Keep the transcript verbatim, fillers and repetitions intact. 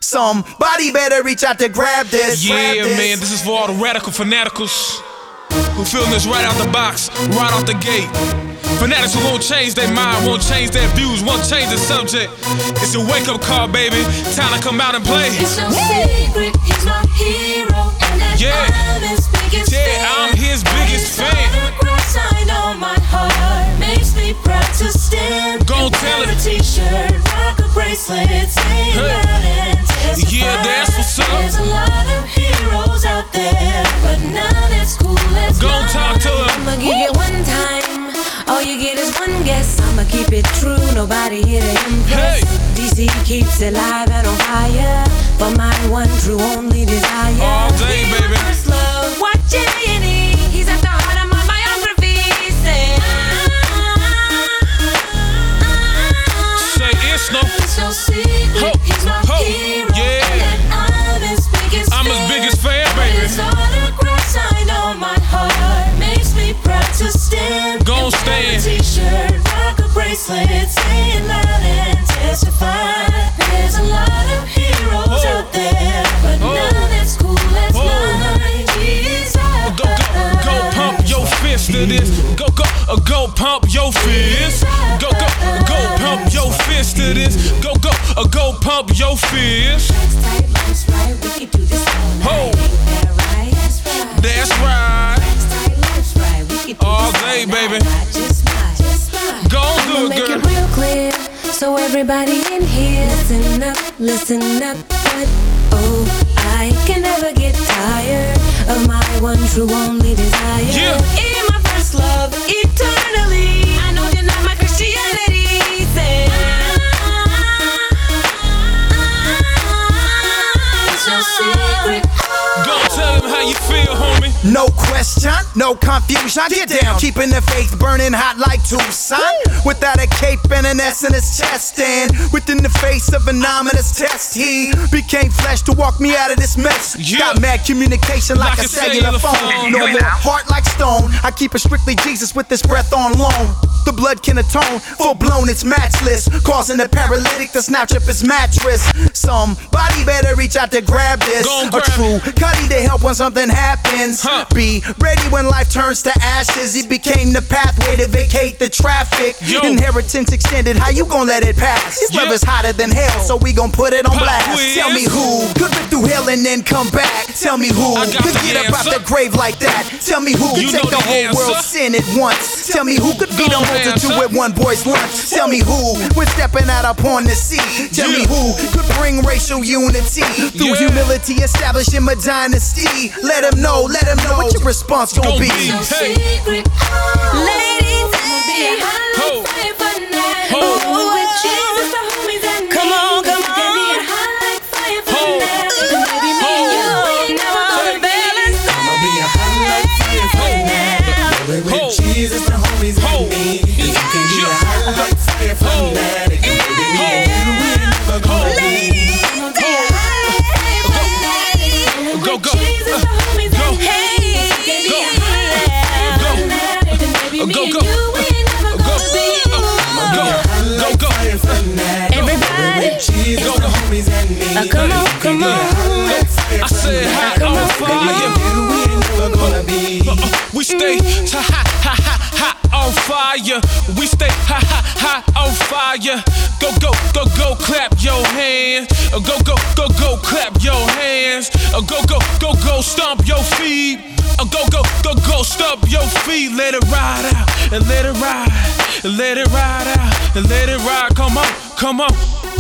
Somebody better reach out to grab this. Yeah, grab this. man, this is for all the radical fanaticals who feeling this right out the box, right out the gate. Fanatics who won't change their mind, won't change their views, won't change the subject. It's a wake-up call, baby. Time to come out and play. It's no secret, he's my hero, and that Yeah. I'm his biggest Yeah, fan. I'm his biggest I fan. saw the grass, I know my heart makes me proud to stand. Gon' And tell wear it. a t-shirt, rock a bracelet, say Hey. loud and testify. Yeah, that's what's up. There's a lot of heroes out there, but none as cool as Gon' mine. talk to him. I'ma give you one time, all you get is one guess. I'ma keep it true, nobody here to impress. Hey. D C keeps it live and on fire, for my one true only desire. All day, Be my baby. first love, watch it in it. He's at the heart of my biography. Say, Say it's no. it's no secret, Ho, he's my ho, hero, yeah. and I'm his biggest I'm fan. his biggest fan, baby. His autographs, I know my heart makes me proud to stand. Gon' And wear stand. a t-shirt, rock a bracelet, say it loud and testify. There's a lot of heroes Oh. out there, but Oh. none as cool as Oh. mine. Jesus. Go, go, go pump your fist to this. Go, go, uh, go pump your fist. Go, go, go pump your fist to this. Go, go, uh, go pump your fist. Legs tight, legs right, we can do this all night. Ho. That right, that's right. That's right. Legs tight, legs right, we can do All this day, all baby. night. I just might, just might. Go on, I'ma do it, make girl. it real clear, so everybody in here, listen up, listen up. But oh, I can never get tired of my one true only desire. Yeah. In my first love, eternally. I know you're not my Christianity. Say, it's no secret. Go tell him how you feel, homie. No question, no confusion. Get down, keeping the faith burning hot like Tucson. Without a cape and an S in his chest, and within the face of an ominous test, he became flesh to walk me out of this mess. Yeah. Got mad communication like, Like a a cellular, cellular phone. phone. No Go more heart like stone. I keep it strictly Jesus with this breath on loan. The blood can atone, full blown, it's matchless, causing the paralytic to snatch up his mattress. Somebody better reach out to grab this. Go and A grab true cutty to help when something happens. Huh. Be ready when life turns to ashes. He became the pathway to vacate the traffic. Yo. Inheritance extended, how you gon' let it pass? His Yeah. love is hotter than hell, so we gon' put it on Pop blast. quiz. Tell me who could rip through hell and then come back? Tell me who I got could the get up out answer. the grave like that? Tell me who could You take know the the whole answer. world's sin at once? Tell me who could feed a Go multitude answer. with one boy's lunch? Tell me who was stepping out upon the sea? Tell me Yeah. who could bring racial unity through Yeah. humility, establishing a dynasty? Let him know, let him know what your response gon' Gon' be. be. No Hey. secret. Ladies, hey, Ho. fight for night. Ho. Oh, with Jesus, the homies and me. Come on, come Can be on. a hot like fire for Ho. night. Baby, me Ho. and you ain't never gonna be. I'ma be a hot like fire for now. With Ho. Jesus, the homies Ho. and me. You can be a hot like fire for Ho. now. Baby, me and you ain't never gonna be. I'ma be a hot like fire for night. Go, With go. Jesus, the homies Go. and me. Can be a hot like fire Go. for night. Baby, me Go, and go. you ain't never Go. gonna be. Go, go, go. Fire for now. Everybody, with Jesus, Go, the go. homies and me. Uh, come on, come on. I said hot on fire. You ain't never gonna be. Uh, we stay hot, hot, hot, hot on fire. We stay hot, hot, hot on fire. Go, go, go, go, clap your hands. Uh, Go, go, go, go, clap your hands. Uh, Go, go, go, go, stomp your feet. Uh, Go, go, go, go, stomp your feet. Let it ride out and let it ride, and let it ride out and let it ride. Come on, come on.